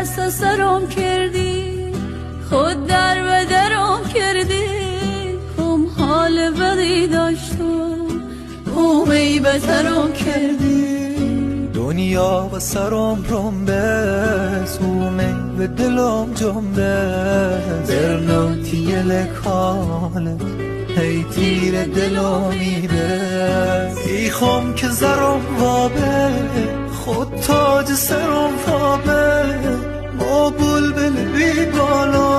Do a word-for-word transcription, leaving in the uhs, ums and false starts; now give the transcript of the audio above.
دست سرم کردی، خود در و درم کردی. کم حال بدی داشتم اومی بترم کردی. دنیا و سرم رنبس اومی و دلم جنبس. برنوتی لکالت هی تیر دلم میبس. ایخم که زرم وابه خود تاج سرم وابه. ما بلبل بی بالا